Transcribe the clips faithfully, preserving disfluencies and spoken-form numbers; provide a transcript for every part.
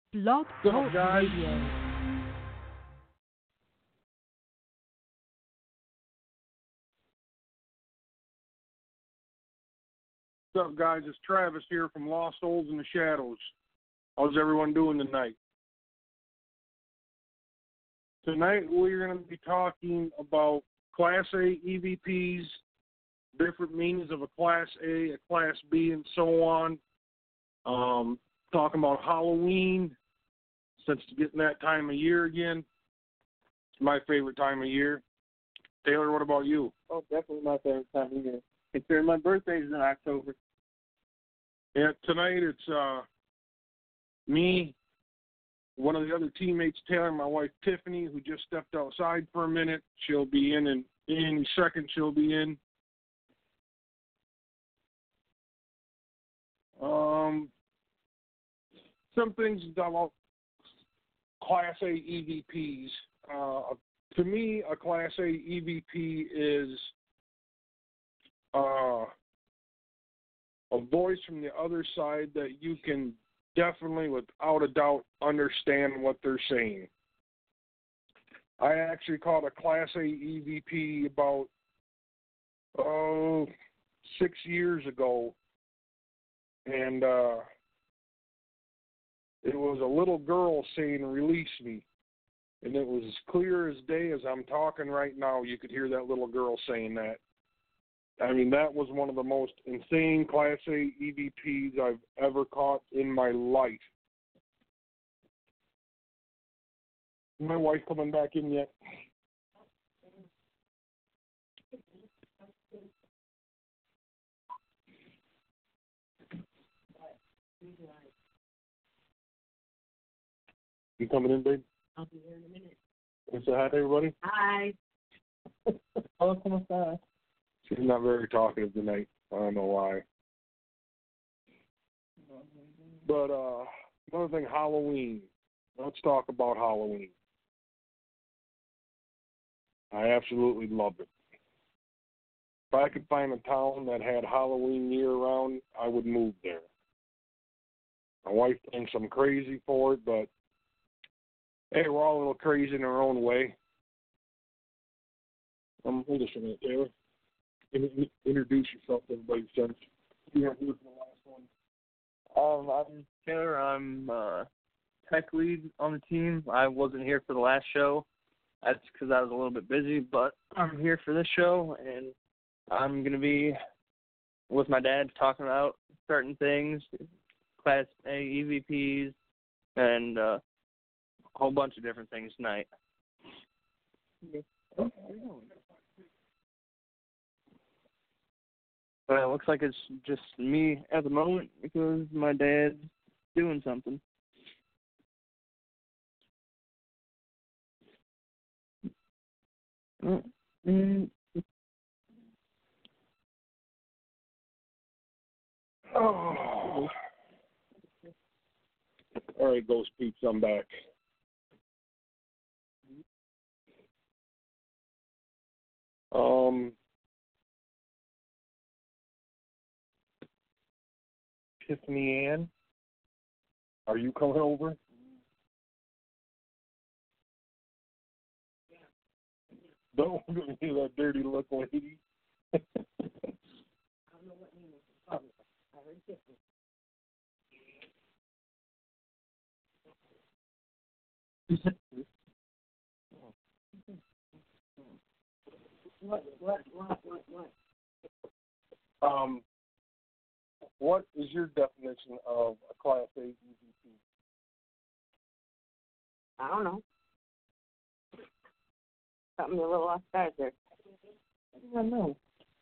Blog What's Talk up, guys? Radio. What's up, guys? It's Travis here from Lost Souls in the Shadows. How's everyone doing tonight? Tonight we're going to be talking about Class A E V Ps, different meanings of a Class A, a Class B, and so on. Um, talking about Halloween, since it's getting that time of year again. It's my favorite time of year. Taylor, what about you? Oh, definitely my favorite time of year. Considering my birthday's in October. Yeah, tonight it's uh, me, one of the other teammates, Taylor, and my wife Tiffany, who just stepped outside for a minute. She'll be in in any second. She'll be in. Um, some things about Class A E V Ps. Uh, to me, a Class A E V P is uh, a voice from the other side that you can definitely, without a doubt, understand what they're saying. I actually caught a Class A E V P about, oh, six years ago, and uh, it was a little girl saying, "Release me." And it was as clear as day as I'm talking right now. You could hear that little girl saying that. I mean, that was one of the most insane Class A E V Ps I've ever caught in my life. My wife coming back in yet? You coming in, babe? I'll be here in a minute. Say hi to everybody. Hi. Oh, come on. She's not very talkative tonight. I don't know why. But uh, another thing, Halloween. Let's talk about Halloween. I absolutely love it. If I could find a town that had Halloween year-round, I would move there. My wife thinks I'm crazy for it, but hey, we're all a little crazy in our own way. Um, hold just a minute, Taylor. In- introduce yourself to everybody since you weren't here for the last one. Um, I'm Taylor. I'm uh, tech lead on the team. I wasn't here for the last show. That's because I was a little bit busy, but I'm here for this show, and I'm going to be with my dad talking about certain things, Class A E V Ps, and uh, a whole bunch of different things tonight. Well, it looks like it's just me at the moment because my dad's doing something. Mm-hmm. Oh. All right, Ghost Peeps, I'm back. Um, Tiffany Ann, are you coming over? Don't give me that dirty look, lady. I don't know what name it's called. I heard Tiffany. What, what, what, what, what? Um, what is your definition of a Class A E V P? I don't know. Something a little off guard there. I don't know.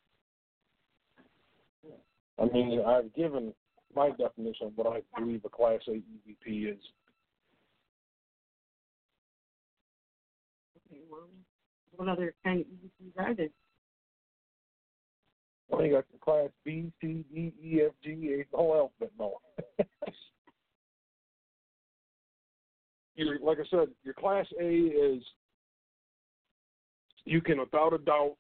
I mean, I've given my definition of what I believe a Class A E V P is. Okay, well, what other kind of E V Ps are there? Well, you got the Class B, C, D, E, F, G, A, the whole alphabet, no. Your, like I said, your Class A is, you can without a doubt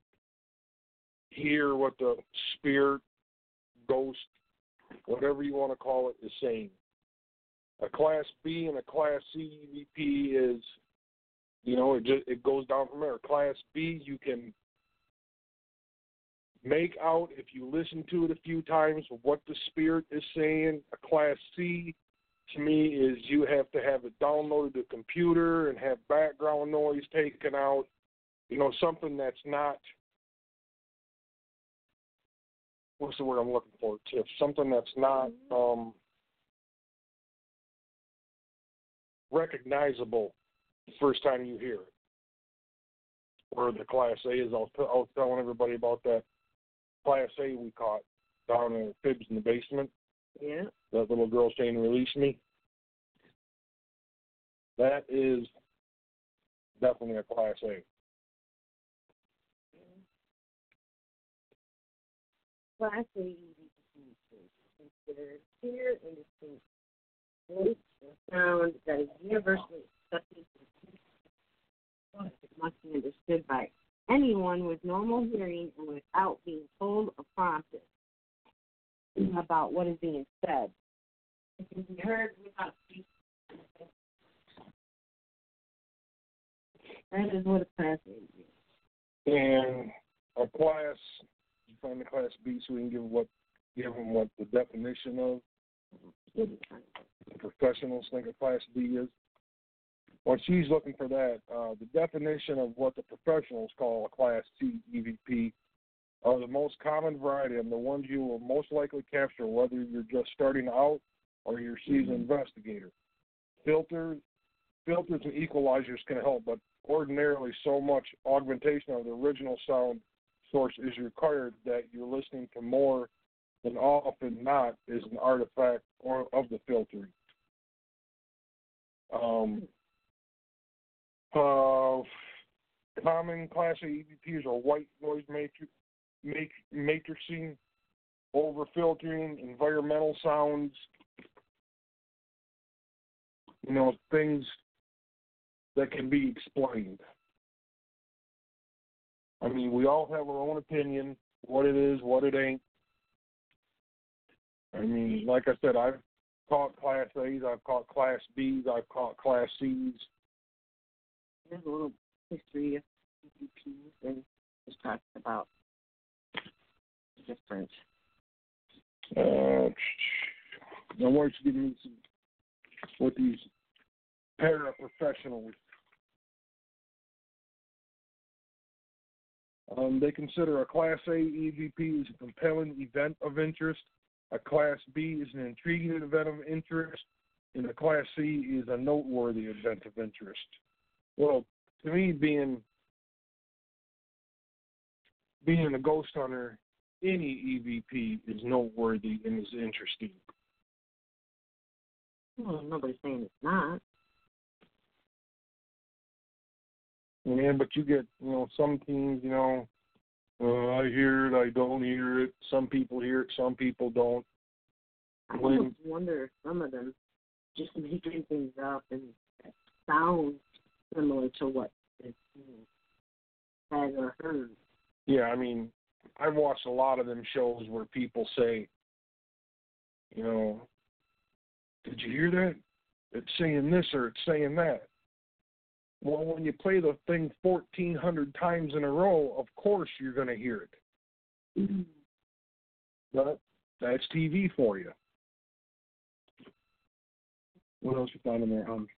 hear what the spirit, ghost, whatever you want to call it, is saying. a Class B and a Class C E V P is, you know, it just it goes down from there. Class B, you can make out, if you listen to it a few times, what the spirit is saying. A Class C, to me, is you have to have it downloaded to the computer and have background noise taken out. You know, something that's not, what's the word I'm looking for, Tiff? Something that's not um, recognizable the first time you hear it. Where the Class A is, I was, I was telling everybody about that Class A we caught down in Fibs in the basement. Yeah. That little girl saying, "Release me." That is definitely a Class A. Class A E V P is considered clear and distinct voice and sound that is universally accepted. It must be understood by anyone with normal hearing and without being told or prompted about what is being said. It can be heard without speaking. That is what a Class A is. And a Class, you find the Class B so we can give what give them what the definition of the professionals think a Class B is. When she's looking for that, uh, the definition of what the professionals call a Class C E V P are the most common variety and the ones you will most likely capture whether you're just starting out or you're a seasoned mm-hmm. investigator. Filters, filters and equalizers can help, but ordinarily so much augmentation of the original sound source is required that you're listening to more than often not is an artifact or of the filtering. Um, uh, common Class A E V Ps are white noise matrix, matrixing, over-filtering, environmental sounds, you know, things that can be explained. I mean, we all have our own opinion, what it is, what it ain't. I mean, like I said, I've caught Class A's, I've caught Class B's, I've caught Class C's. There's a little history of E V Ps and just talking about different. Uh, now, why don't you give me some, what these paraprofessionals. Um, they consider a Class A E V P as a compelling event of interest, a Class B is an intriguing event of interest, and a Class C is a noteworthy event of interest. Well, to me, being being a ghost hunter, any E V P is noteworthy and is interesting. Well, nobody's saying it's not. Yeah, but you get, you know, some teams, you know, uh, I hear it, I don't hear it. Some people hear it, some people don't. I When, almost wonder if some of them just making things up and sound similar to what is said or heard. Yeah, I mean, I've watched a lot of them shows where people say, you know, did you hear that? It's saying this or it's saying that. Well, when you play the thing fourteen hundred times in a row, of course you're going to hear it. Mm-hmm. But that's T V for you. What else you found in there? Um,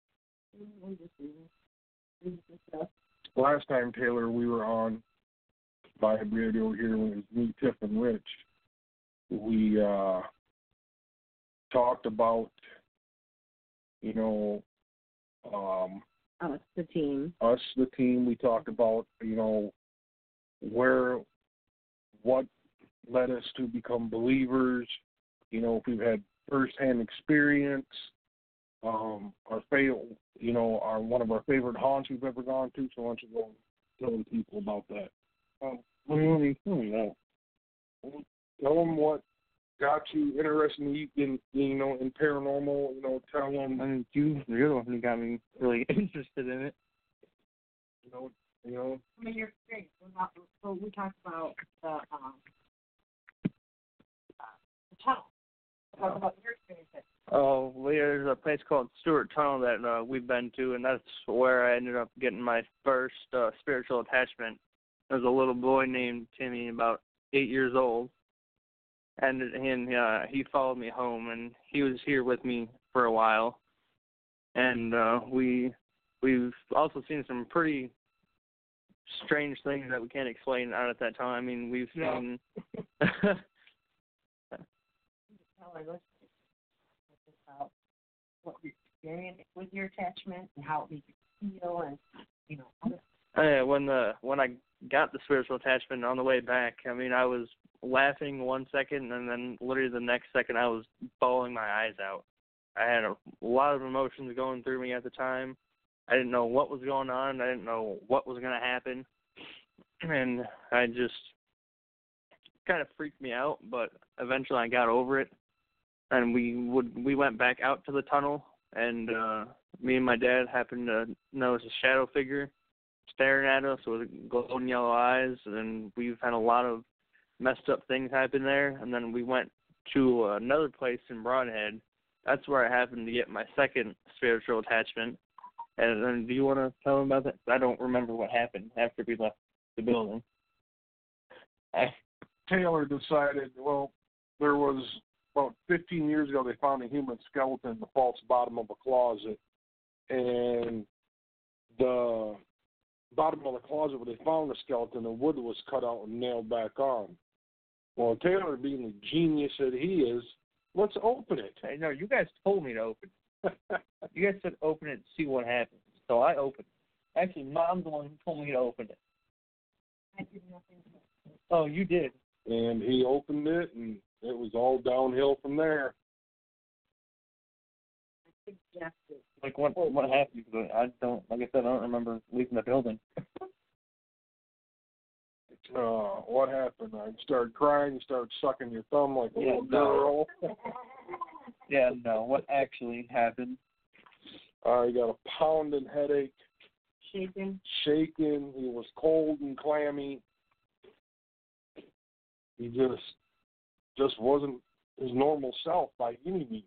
last time, Taylor, we were on by radio here when it was me, Tiff, and Rich. We uh, talked about, you know, um, us, the team. Us, the team. We talked about, you know, where, what led us to become believers. You know, if we've had firsthand experience. Um, our favorite, you know, our one of our favorite haunts we've ever gone to. So why don't you go tell the people about that? Um, what do you want to know? Tell them what got you interested in, in, you know, in paranormal. You know, tell them. I mean, you, you're the one who got me really interested in it. You know, you know. I mean, your experience. So we talked about the um, uh, the tunnel. Talk about your experience at Oh, well, there's a place called Stewart Tunnel that uh, we've been to, and that's where I ended up getting my first uh, spiritual attachment. There was a little boy named Timmy, about eight years old, and and uh, he followed me home, and he was here with me for a while, and uh, we we've also seen some pretty strange things that we can't explain out at that time. I mean, we've seen. Tell our listeners about what you experienced with your attachment and how it made you feel, and you know. Yeah, when the when I got the spiritual attachment on the way back, I mean, I was laughing one second, and then literally the next second, I was bawling my eyes out. I had a lot of emotions going through me at the time. I didn't know what was going on. I didn't know what was going to happen, and I just kind of freaked me out. But eventually, I got over it, and we would we went back out to the tunnel, and uh, me and my dad happened to notice a shadow figure staring at us with golden yellow eyes, and we've had a lot of messed up things happen there. And then we went to another place in Broadhead. That's where I happened to get my second spiritual attachment. And then, do you want to tell them about that? I don't remember what happened after we left the building. I, Taylor decided, well, there was about fifteen years ago, they found a human skeleton in the false bottom of a closet. And the bottom of the closet where they found the skeleton, the wood was cut out and nailed back on. Well, Taylor, being the genius that he is, let's open it. I know, you guys told me to open it. You guys said open it and see what happens. So I opened it. Actually, Mom's the one who told me to open it. I did nothing. Oh, you did. And he opened it, and it was all downhill from there. I suggested. Like, what what happened? Because I don't, like I said, I don't remember leaving the building. Uh, what happened? I started crying, you started sucking your thumb like a Yeah, little girl. Yeah, no, what actually happened? Uh, he got a pounding headache. Shaking. Shaking. He was cold and clammy. He just just wasn't his normal self by any means.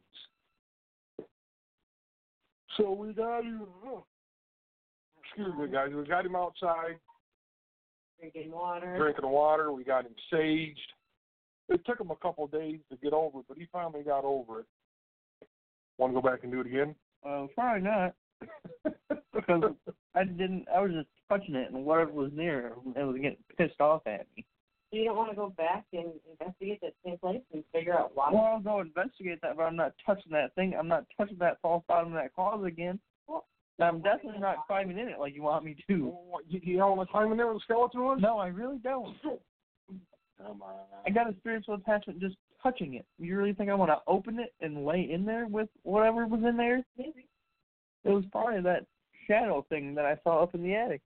So we got him. Oh, excuse me, guys. We got him outside. Drinking water. Drinking water. We got him saged. It took him a couple of days to get over it, but he finally got over it. Want to go back and do it again? Well, probably not. Because I didn't, I was just touching it, and whatever was near it, it was getting pissed off at me. So you don't want to go back and investigate that same place and figure out why? Well, I'll go investigate that, but I'm not touching that thing. I'm not touching that false bottom of that closet again. Well, I'm definitely not climbing in it like you want me to. Well, you, you don't want to climb in there where the skeleton was? No, I really don't. Come on. I got a spiritual attachment just touching it. You really think I want to open it and lay in there with whatever was in there? Maybe. It was probably that shadow thing that I saw up in the attic.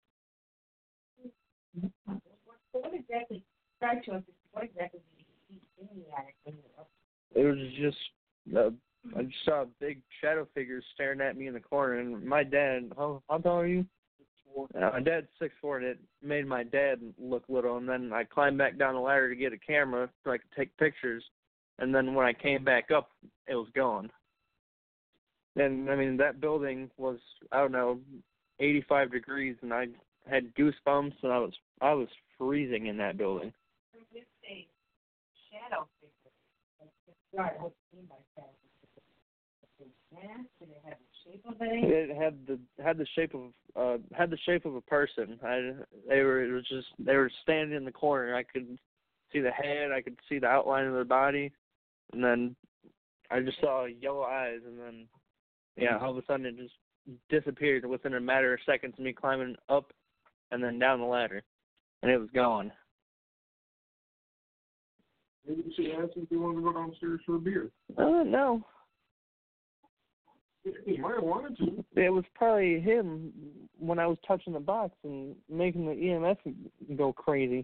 So what exactly, describe to us, what exactly did you see in the attic when you were up? It was just, uh, I just saw a big shadow figure staring at me in the corner, and my dad, how, how tall are you? Uh, my dad's six foot four, and it made my dad look little, and then I climbed back down the ladder to get a camera so I could take pictures, and then when I came back up, it was gone. And, I mean, that building was, I don't know, eighty-five degrees, and I had goosebumps, and I was I was freezing in that building. When you say shadow figure, describe what you mean by shadow figure. Mask? Did it have the shape of it? It had the had the shape of uh had the shape of a person. I they were it was just they were standing in the corner. I could see the head, I could see the outline of their body, and then I just saw yellow eyes, and then yeah, all of a sudden it just disappeared within a matter of seconds of me climbing up and then down the ladder, and it was gone. Maybe you should ask him if he wanted to go downstairs for a beer. Uh, no. He might have wanted to. It was probably him when I was touching the box and making the E M F go crazy.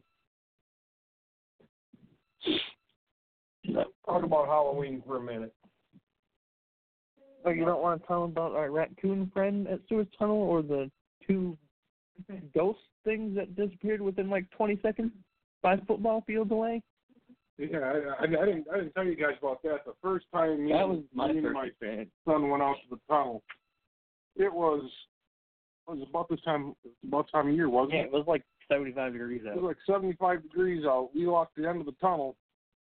Talk about Halloween for a minute. Oh, you don't want to tell them about our raccoon friend at Stewart's Tunnel or the two ghost things that disappeared within like twenty seconds, five football fields away? Yeah, I, I, I didn't. I didn't tell you guys about that. The first time me, That was my me and first my experience. son went out to the tunnel, it was it was about this time about time of year, wasn't Yeah, it? it was like seventy-five degrees It out. was like seventy-five degrees out. We walked the end of the tunnel,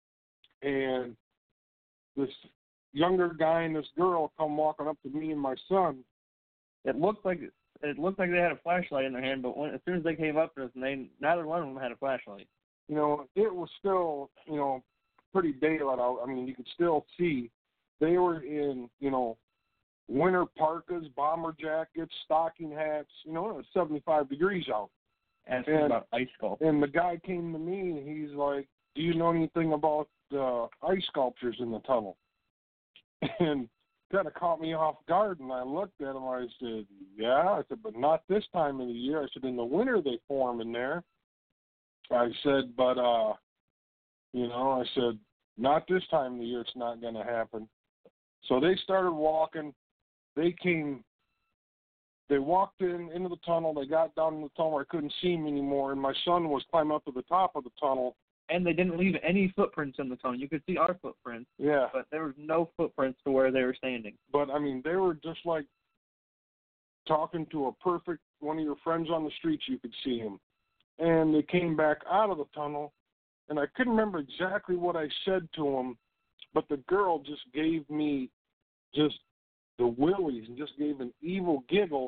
and this younger guy and this girl come walking up to me and my son. It looked like it looked like they had a flashlight in their hand, but when, as soon as they came up to us, and they neither one of them had a flashlight. You know, it was still, you know, pretty daylight out. I mean, you could still see. They were in, you know, winter parkas, bomber jackets, stocking hats. You know, it was seventy-five degrees out. Asking And- about ice sculpt. And the guy came to me and he's like, "Do you know anything about uh, ice sculptures in the tunnel?" And kind of caught me off guard. And I looked at him. I said, "Yeah." I said, "But not this time of the year." I said, "In the winter they form in there." I said, "But uh, you know," I said, "not this time of the year. It's not going to happen." So they started walking. They came. They walked in into the tunnel. They got down in the tunnel. I couldn't see him anymore, and my son was climbing up to the top of the tunnel. And they didn't leave any footprints in the tunnel. You could see our footprints, Yeah, but there was no footprints to where they were standing. but I mean, they were just like talking to a perfect one of your friends on the streets. You could see him, and they came back out of the tunnel, and I couldn't remember exactly what I said to him, but the girl just gave me just the willies and just gave an evil giggle,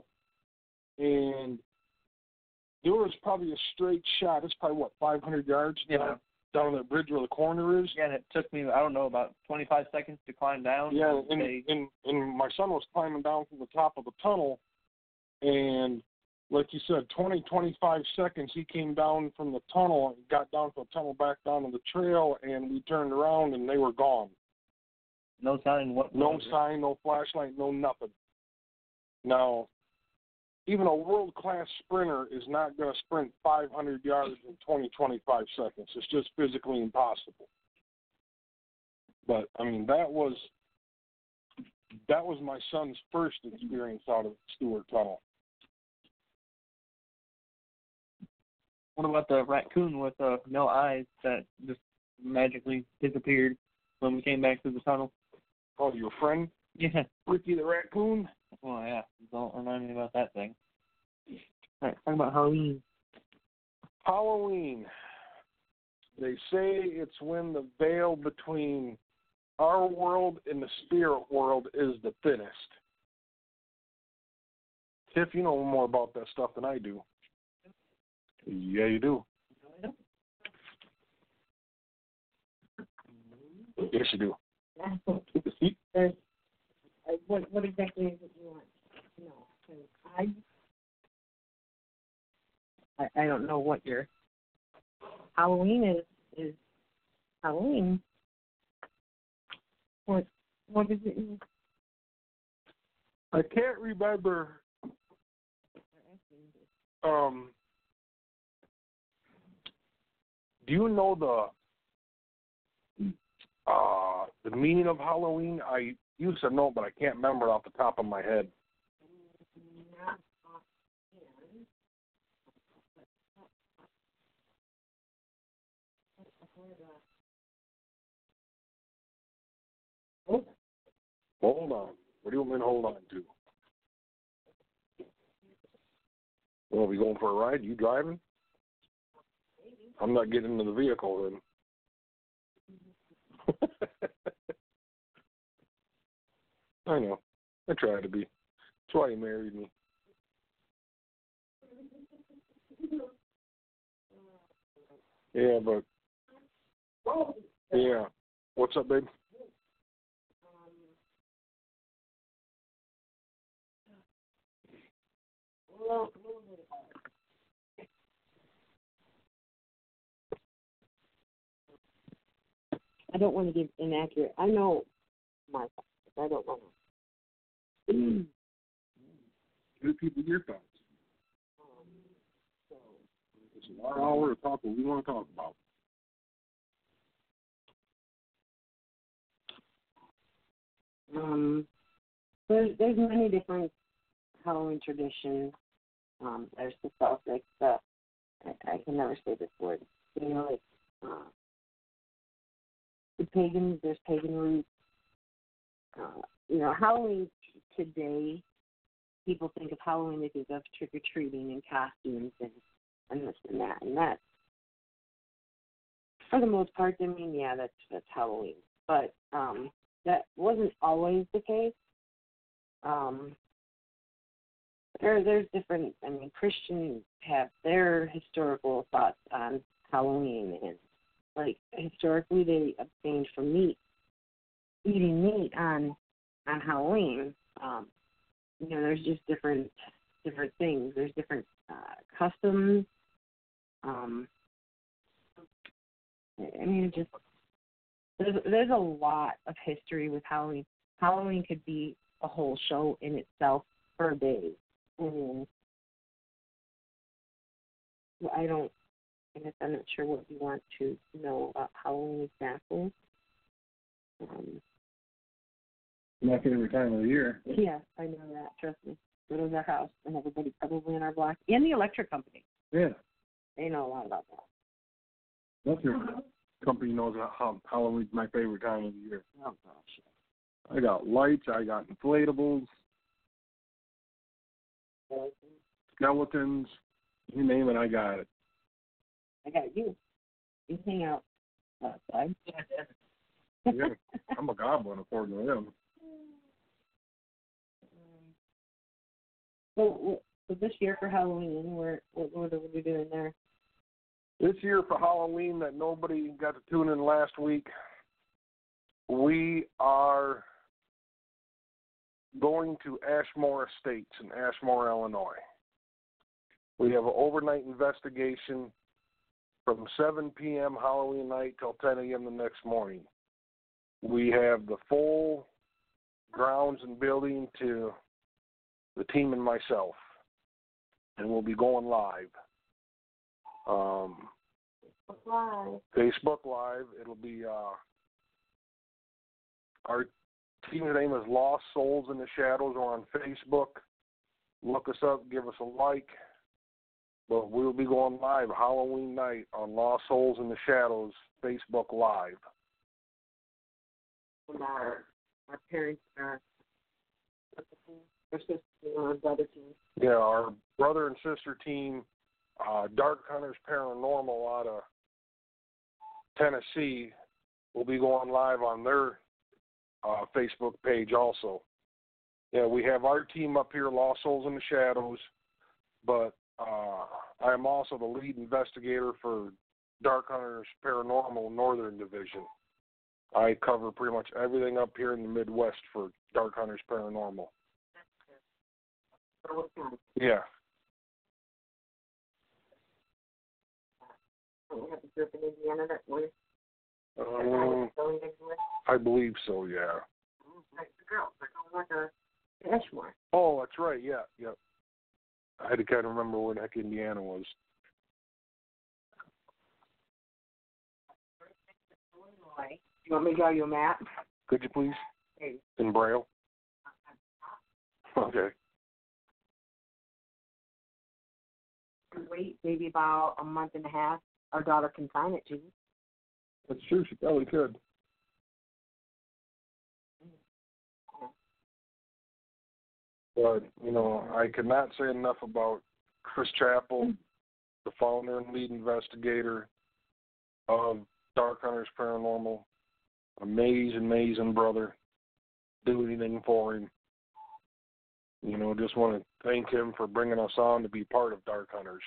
and there was probably a straight shot. It's probably, what, five hundred yards Yeah. down, down that bridge where the corner is? Yeah, and it took me, I don't know, about twenty-five seconds to climb down. Yeah, and, They, and, and my son was climbing down from the top of the tunnel, and like you said, twenty, twenty-five seconds, he came down from the tunnel and got down from the tunnel back down to the trail, and we turned around, and they were gone. no sign what No sign, no flashlight, no nothing. Now, even a world-class sprinter is not going to sprint five hundred yards in twenty, twenty-five seconds. It's just physically impossible. But, I mean, that was that was my son's first experience out of Stewart Tunnel. What about the raccoon with uh, no eyes that just magically disappeared when we came back through the tunnel? Oh, your friend, Yeah. Ricky the raccoon? Well, yeah. Don't remind me about that thing. All right, talk about Halloween. Halloween. They say it's when the veil between our world and the spirit world is the thinnest. Tiff, you know more about that stuff than I do. Yeah, you do. Yes, you do. There's, uh, what, what exactly is it you want? No, 'cause I, I, I don't know what your Halloween is. Is Halloween? What, what is it? you- I can't remember. Um, do you know the uh, the meaning of Halloween? I used to know, but I can't remember off the top of my head. Not offhand. Oh, Hold on. What do you want me to hold on to? Well, are we going for a ride? You driving? I'm not getting into the vehicle then. I know. I try to be. That's why you married me. Yeah, but yeah. What's up, babe? well, I don't want to give inaccurate. I know my thoughts. I don't want to. Give people your thoughts. It's our hour to talk what we want to talk about. Um, there's there's many different Halloween traditions. Um, there's the Celtic, the I, I can never say this word. You know, like uh, the pagan, there's pagan roots. Uh, you know, Halloween t- today, people think of Halloween, they think of trick-or-treating and costumes and, and this and that. And that, for the most part, I mean, yeah, that's, that's Halloween. But um, that wasn't always the case. Um, there, there's different, I mean, Christians have their historical thoughts on Halloween. And, like, historically, they abstained from meat, eating meat on, on Halloween. Um, You know, there's just different different things. There's different uh, customs. Um, I mean, it just there's there's a lot of history with Halloween. Halloween could be a whole show in itself for a day. I mean, I don't. I guess I'm not sure what you want to know about Halloween exactly. Um, My favorite time of the year. yeah, I know that. Trust me. So does our house and everybody probably in our block and the electric company. Yeah. They know a lot about that. That's your company knows how Halloween's my favorite time of the year. Oh, gosh. I got lights. I got inflatables, skeletons. You name it, I got it. I got you. You hang out outside. Yeah, I'm a goblin according to them. So, so this year for Halloween, we're, what, what are we doing there? This year for Halloween that nobody got to tune in last week, we are going to Ashmore Estates in Ashmore, Illinois. We have an overnight investigation from seven p.m. Halloween night till ten a.m. the next morning. We have the full grounds and building to the team and myself, and we'll be going live. Um, Live. Facebook Live. It'll be uh, our team's name is Lost Souls in the Shadows. We're on Facebook. Look us up. Give us a like. But we'll be going live Halloween night on Lost Souls in the Shadows Facebook Live. And our, our parents are, our sister, our brother team. Yeah, our brother and sister team, uh, Dark Hunters Paranormal out of Tennessee, will be going live on their uh, Facebook page also. Yeah, we have our team up here, Lost Souls in the Shadows, but uh, I am also the lead investigator for Dark Hunters Paranormal Northern Division. I cover pretty much everything up here in the Midwest for Dark Hunters Paranormal. Yeah. We have a group in Indiana that we're Um, going next week. I believe so, yeah. Like the girls, they're going with the Ashmore. Oh, that's right, yeah, yeah. I had to kind of remember where the heck Indiana was. You want me to draw you a map? Could you please? Hey. In Braille? Okay. Wait, maybe about a month and a half. Our daughter can sign it to you. That's true, she probably could. But, you know, I cannot say enough about Chris Chappell, the founder and lead investigator of Dark Hunters Paranormal. Amazing, amazing brother. Do anything for him. You know, just want to thank him for bringing us on to be part of Dark Hunters.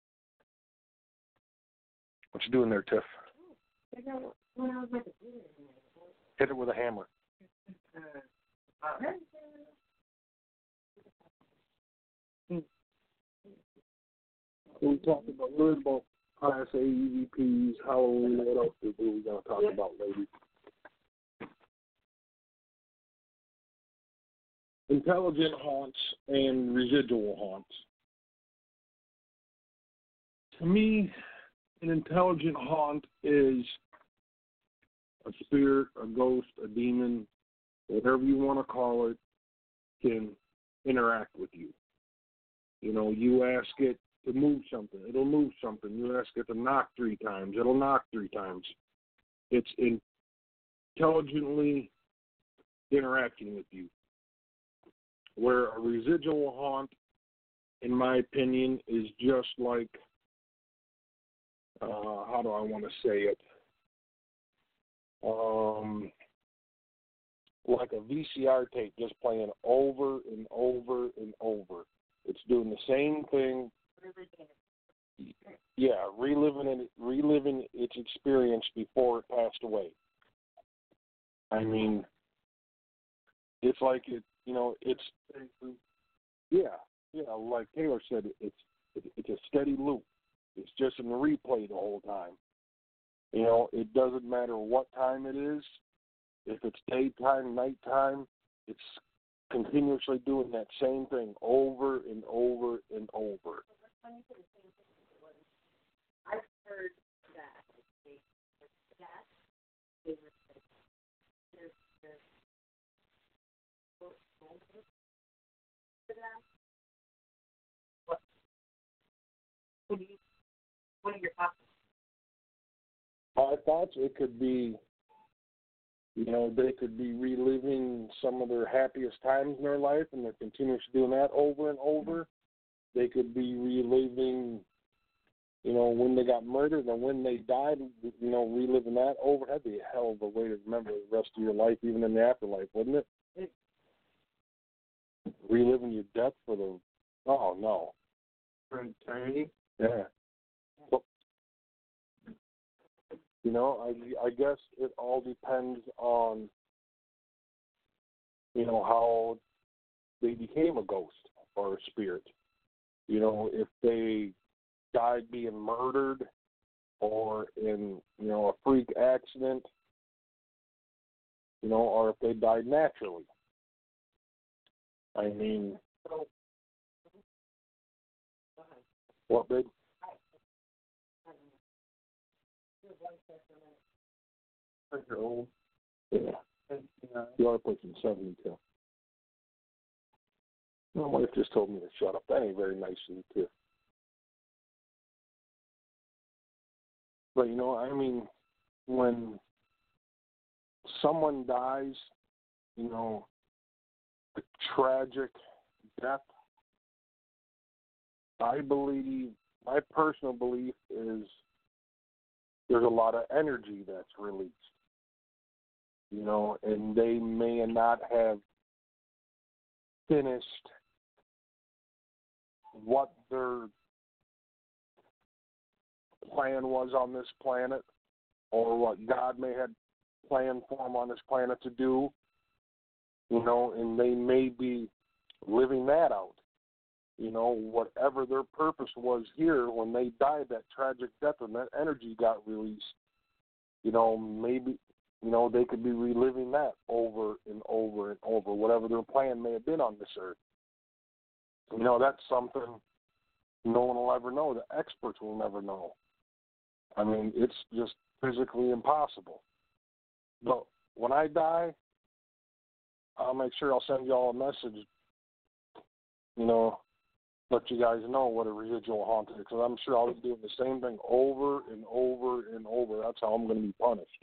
What you doing there, Tiff? Hit it with a hammer. We talked about, learned about Class A E V Ps, Halloween. What else are we going to talk yep. about, ladies? Intelligent haunts and residual haunts. To me, an intelligent haunt is a spirit, a ghost, a demon, whatever you want to call it, can interact with you. You know, you ask it to move something, it'll move something. You ask it to knock three times, it'll knock three times. It's in, intelligently interacting with you. Where a residual haunt, in my opinion, is just like, uh, how do I want to say it? Um, like a V C R tape just playing over and over and over. It's doing the same thing. Yeah, reliving it, reliving its experience before it passed away. I mean, it's like it, you know, it's, yeah, yeah, like Taylor said, it's it's a steady loop. It's just in the replay the whole time. You know, it doesn't matter what time it is. If it's daytime, nighttime, it's continuously doing that same thing over and over and over. I've heard that. That is there's there's what what do you what are your thoughts? My thoughts, it could be, you know, they could be reliving some of their happiest times in their life, and they're continuously doing that over and over. They could be reliving, you know, when they got murdered and when they died, you know, reliving that over. That'd be a hell of a way to remember the rest of your life, even in the afterlife, wouldn't it? it reliving your death for the, oh, no. For eternity? Yeah. Well, you know, I, I guess it all depends on, you know, how they became a ghost or a spirit. You know, if they died being murdered or in, you know, a freak accident, you know, or if they died naturally. I mean, what, babe? You're old. Yeah. You are pushing seventy-two. My wife just told me to shut up. That ain't very nice of you, too. But, you know, I mean, when someone dies, you know, a tragic death, I believe, my personal belief is there's a lot of energy that's released, you know, and they may not have finished what their plan was on this planet, or what God may have planned for them on this planet to do, you know, and they may be living that out. You know, whatever their purpose was here when they died, that tragic death, and that energy got released, you know, maybe, you know, they could be reliving that over and over and over, whatever their plan may have been on this earth. You know, that's something no one will ever know. The experts will never know. I mean, it's just physically impossible. But when I die, I'll make sure I'll send you all a message, you know, let you guys know what a residual haunt is, because I'm sure I'll be doing the same thing over and over and over. That's how I'm going to be punished.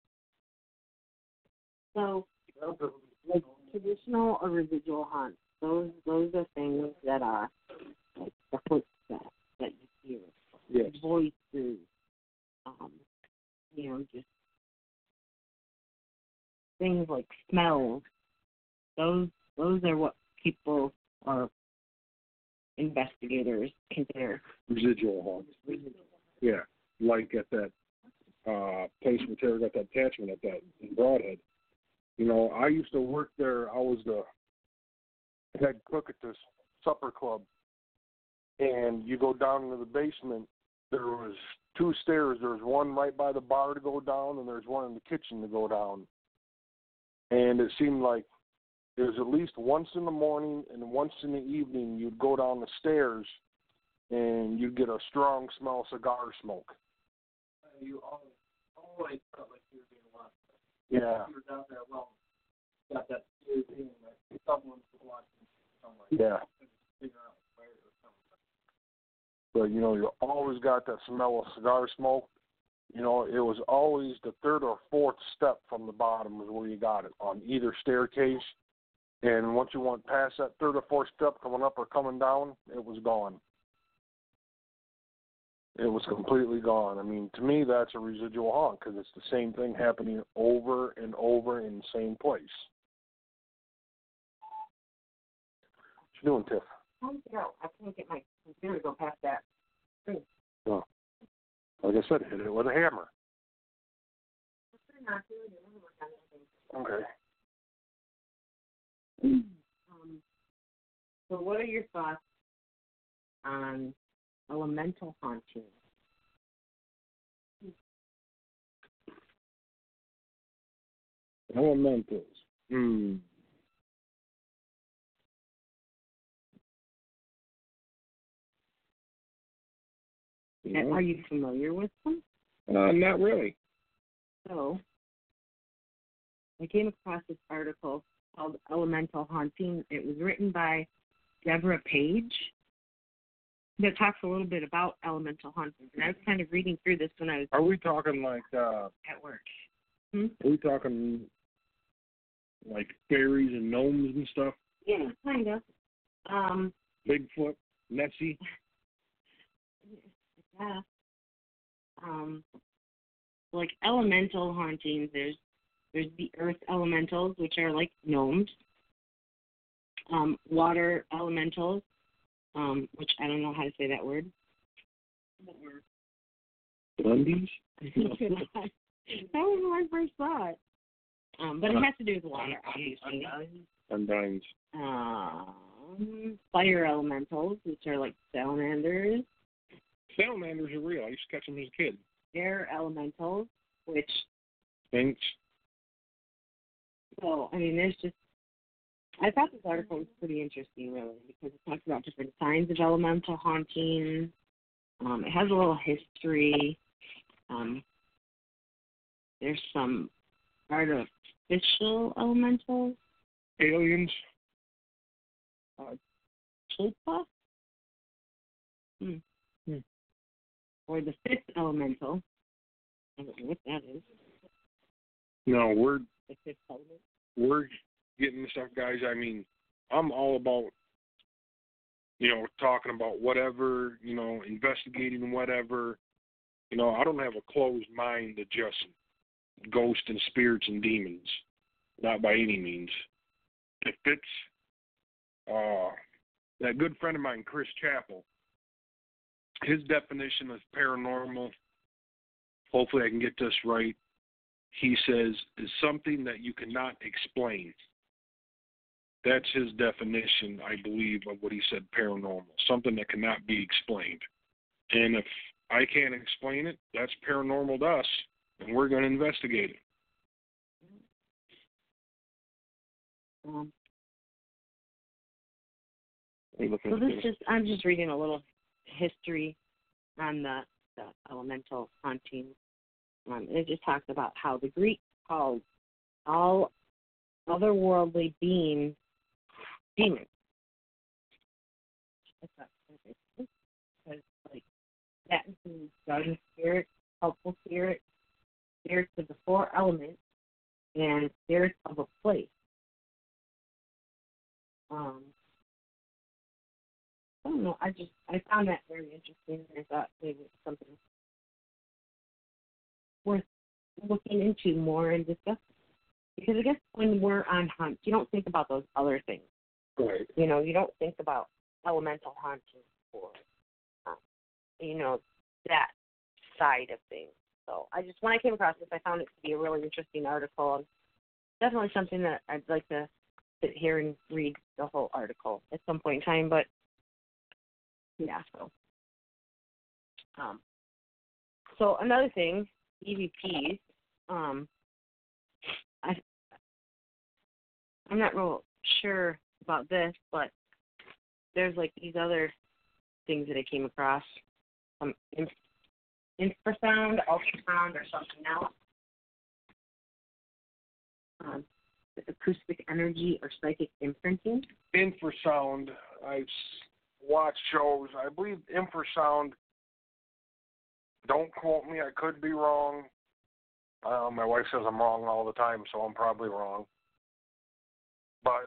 So, like traditional or residual haunts, those those are things that are like the footsteps that you hear, yes. voices, um, you know, just things like smells. Those those are what people or investigators consider Residual haunts. residual. Yeah, like at that uh, place where Terry got that attachment at that in Broadhead. You know, I used to work there. I was the head cook at this supper club. And you go down into the basement, there was two stairs. There was one right by the bar to go down, and there's one in the kitchen to go down. And it seemed like it was at least once in the morning and once in the evening you'd go down the stairs, and you'd get a strong smell of cigar smoke. You always, always felt like you were being watched. Yeah. You were down there alone. Got that feeling like someone was watching somewhere. Yeah. Figure out where it was coming from. But, you know, you always got that smell of cigar smoke. You know, it was always the third or fourth step from the bottom is where you got it, on either staircase. And once you went past that third or fourth step coming up or coming down, it was gone. It was completely gone. I mean, to me, that's a residual haunt because it's the same thing happening over and over in the same place. What you doing, Tiff? Oh, no, I can't get my computer to go past that screen. Oh. Like I said, hit it with a hammer. Okay. Um, so what are your thoughts on elemental haunting? Elementals. Hmm. Yeah. Are you familiar with them? Uh, not really. So, I came across this article called Elemental Haunting. It was written by Deborah Page. That talks a little bit about elemental haunting. And I was kind of reading through this when I was Are we talking like, uh, at work. Hmm? are we talking like fairies and gnomes and stuff? Yeah, kind of. Um, Bigfoot, Nessie? yeah. Um, like elemental hauntings, there's there's the earth elementals, which are like gnomes. Um, water elementals, um, which I don't know how to say that word. Blundies? That was my first thought. Um, but it has to do with water, obviously. Undines. Um, fire elementals, which are like salamanders. Salamanders are real. I used to catch them as a kid. Air elementals, which... Sphinx. So, I mean, there's just... I thought this article was pretty interesting, really, because it talks about different signs of elemental haunting. Um, it has a little history. Um, there's some artificial elementals. Aliens. Uh, Chilpa? Hmm. Hmm. Or the fifth elemental. I don't know what that is. No, we're The fifth element. we're getting the stuff, guys. I mean, I'm all about, you know, talking about whatever, you know, investigating whatever. You know, I don't have a closed mind to just ghosts and spirits and demons. Not by any means. If it's uh, that good friend of mine, Chris Chappell, his definition of paranormal, hopefully I can get this right, he says, is something that you cannot explain. That's his definition, I believe, of what he said, paranormal. Something that cannot be explained. And if I can't explain it, that's paranormal to us, and we're going to investigate it. Um, Are you looking so at this this? just, I'm just reading a little history on the, the elemental haunting. Um, it just talks about how the Greeks called all otherworldly beings demons. Because, like, that includes garden spirits, helpful spirits, spirits of the four elements, and spirits of a place. Um, I don't know. I just I found that very interesting. I thought maybe it was something worth looking into more and discussing. Because I guess when we're on hunt, you don't think about those other things. Right. You know, you don't think about elemental hunting or, um, you know, that side of things. So I just, when I came across this, I found it to be a really interesting article. And definitely something that I'd like to sit here and read the whole article at some point in time. But, yeah, so. Um, so another thing, E V Ps, um, I, I'm not real sure about this, but there's like these other things that I came across, um, inf- infrasound, ultrasound, or something else. Um, acoustic energy or psychic imprinting. Infrasound, I've watched shows. I believe infrasound Don't quote me. I could be wrong. Uh, my wife says I'm wrong all the time, so I'm probably wrong. But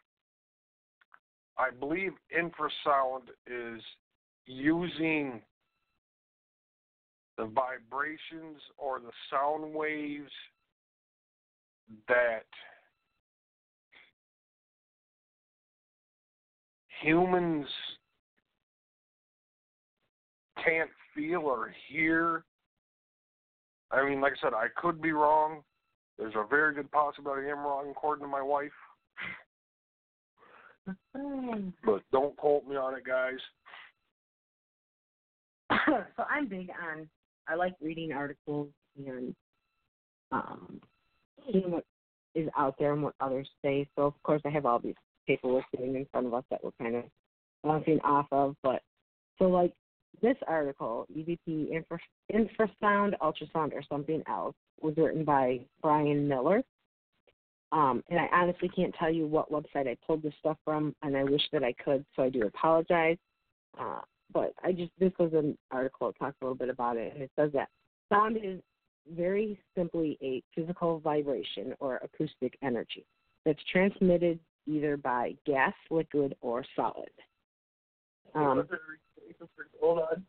I believe infrasound is using the vibrations or the sound waves that humans can't feel or hear. I mean, like I said, I could be wrong. There's a very good possibility I'm wrong, according to my wife. But don't quote me on it, guys. So I'm big on, I like reading articles and um, seeing what is out there and what others say. So, of course, I have all these paperwork sitting in front of us that we're kind of bouncing off of. But, so, like, this article, E V P, infra, infrasound, ultrasound, or something else, was written by Brian Miller. Um, and I honestly can't tell you what website I pulled this stuff from, and I wish that I could, so I do apologize. Uh, but I just, this was an article that talks a little bit about it, and it says that sound is very simply a physical vibration or acoustic energy that's transmitted either by gas, liquid, or solid. Um, Hold on.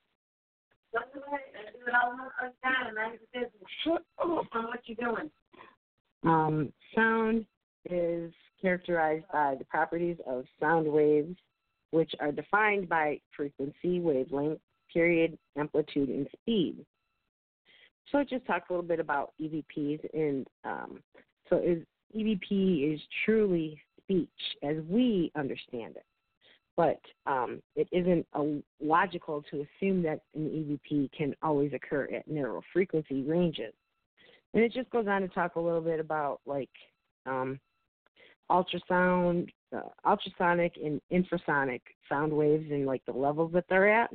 Shut up. What you doing? Um, sound is characterized by the properties of sound waves, which are defined by frequency, wavelength, period, amplitude, and speed. So it just talks a little bit about E V Ps, and um, so is, E V P is truly speech as we understand it. But um, it isn't a, logical to assume that an E V P can always occur at narrow frequency ranges. And it just goes on to talk a little bit about, like, um, ultrasound, uh, ultrasonic and infrasonic sound waves and, like, the levels that they're at.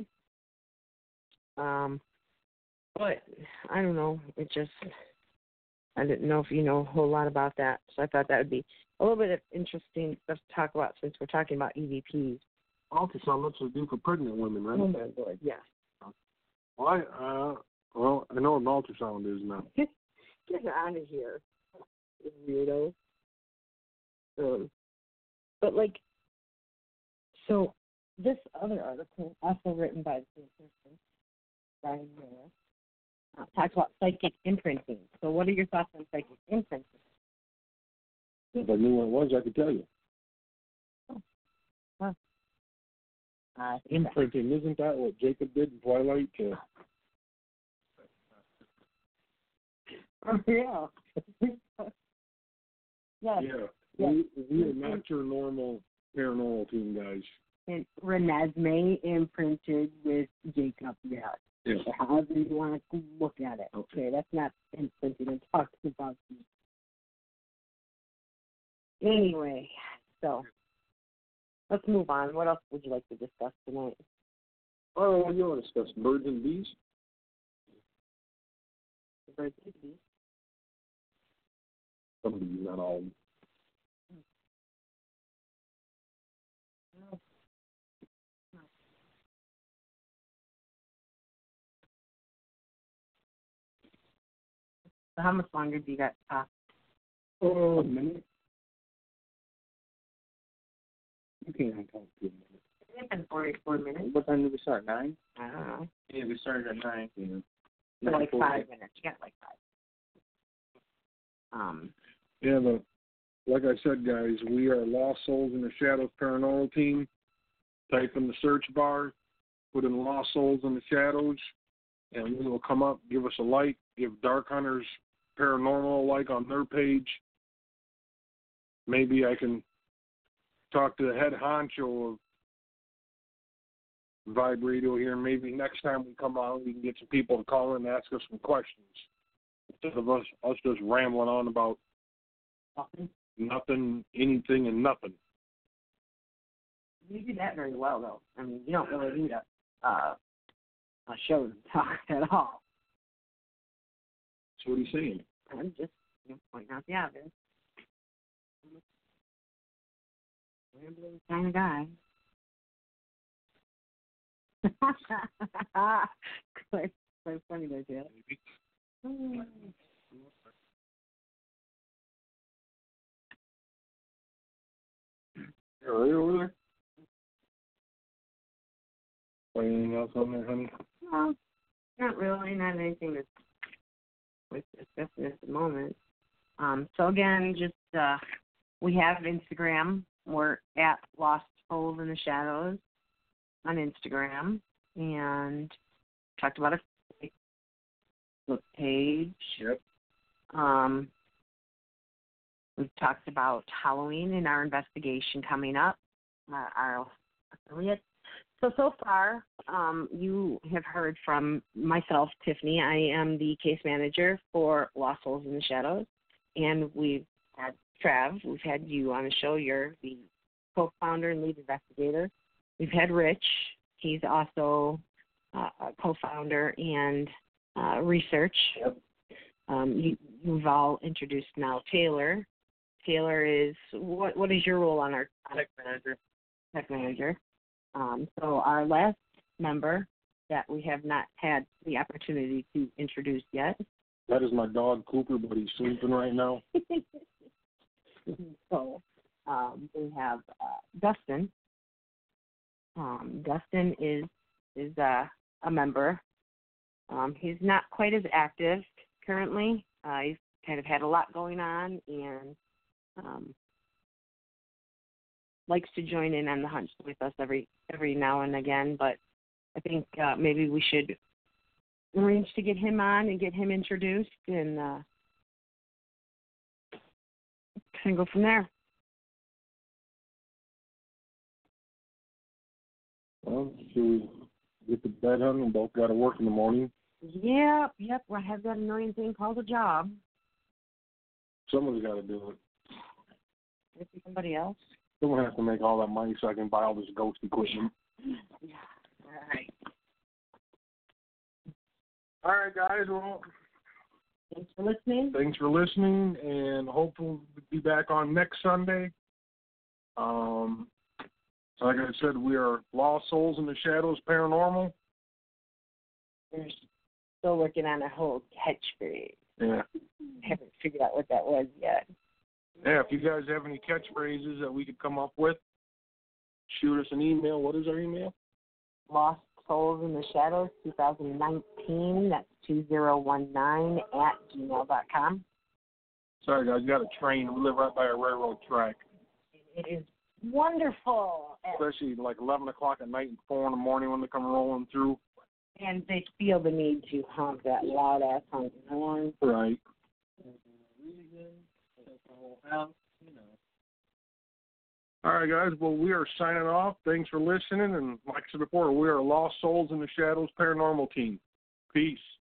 Um, but I don't know. It just, I didn't know if you know a whole lot about that. So I thought that would be a little bit of interesting stuff to talk about since we're talking about E V Ps. Ultrasound, that's what they do for pregnant women, right? Oh, my Lord, yes. Well, I, uh, well, I know what an ultrasound is now. Get out of here, weirdo. Um, but, like, so this other article, also written by the same person, Brian Miller, uh, talks about psychic imprinting. So what are your thoughts on psychic imprinting? If I knew what it was, I could tell you. Oh. Huh. Uh, Imprinting, isn't that what Jacob did in Twilight? Uh, Oh, yeah. yes. yeah. Yes. We, we are not your normal paranormal team, guys. And Renesmee imprinted with Jacob, yes. Yeah. So however you want to look at it. Okay. Okay, that's not imprinted and talking about you. Anyway, so let's move on. What else would you like to discuss tonight? Oh, you want to discuss birds and bees? Birds and bees. Some bees, not all. So how much longer do you got to talk? Oh, a minute. You can't talk to a minute. It's been forty-four minutes. What time did we start? Nine? I don't know. Yeah, we started at nine. Yeah. So like five minutes. You got like five. Um. Yeah, but like I said, guys, we are Lost Souls in the Shadows Paranormal Team. Type in the search bar, put in Lost Souls in the Shadows, and we will come up, give us a like, give Dark Hunters Paranormal a like on their page. Maybe I can talk to the head honcho of Vibe Radio here. Maybe next time we come on, we can get some people to call in and ask us some questions instead of us, us just rambling on about Nothing. nothing, anything, and nothing. You do that very well, though. I mean, you don't really need a uh, a show to talk at all. So what are you saying? I'm just you know, pointing out the obvious. Rambling kind of guy. Good. Quite funny, guys, yeah. Mm. Are they over there? Anything else on there, honey? No, not really. Not anything that's worth discussing at the moment. Um, so again, just uh, we have Instagram. We're at Lost Souls in the Shadows on Instagram, and talked about a Facebook page. Yep. Um, we've talked about Halloween and our investigation coming up, uh, our affiliate. So, so far, um, you have heard from myself, Tiffany. I am the case manager for Lost Souls in the Shadows, and we've had Trav. We've had you on the show. You're the co-founder and lead investigator. We've had Rich. He's also uh, a co-founder and uh, research. Yep. Um, you, you've all introduced now Taylor. Taylor is, what? What is your role on our Tech manager. tech manager? Um, so our last member that we have not had the opportunity to introduce yet. That is my dog, Cooper, but he's sleeping right now. So um, we have uh, Dustin. Um, Dustin is is uh, a member. Um, he's not quite as active currently. Uh, he's kind of had a lot going on and um, likes to join in on the hunt with us every every now and again. But I think uh, maybe we should arrange to get him on and get him introduced and uh, and go from there. Well, should we get to bed, honey? We both got to work in the morning. Yep, yep. I have that annoying thing called a job. Someone's got to do it. Maybe somebody else. Someone has to make all that money so I can buy all this ghost equipment. Yeah. All right. All right, guys. Well, Thanks for listening. thanks for listening, and hopefully we'll be back on next Sunday. Um, like I said, we are Lost Souls in the Shadows Paranormal. We're still working on a whole catchphrase. Yeah. Haven't figured out what that was yet. Yeah, if you guys have any catchphrases that we could come up with, shoot us an email. What is our email? Lost Souls in the Shadows twenty nineteen. That's two zero one nine at gmail dot com. Sorry, guys, got a train. We live right by a railroad track. It is wonderful. Especially like eleven o'clock at night and four in the morning when they come rolling through. And they feel the need to honk that loud-ass honking horn. Right. All right, guys. Well, we are signing off. Thanks for listening. And like I said before, we are Lost Souls in the Shadows Paranormal Team. Peace.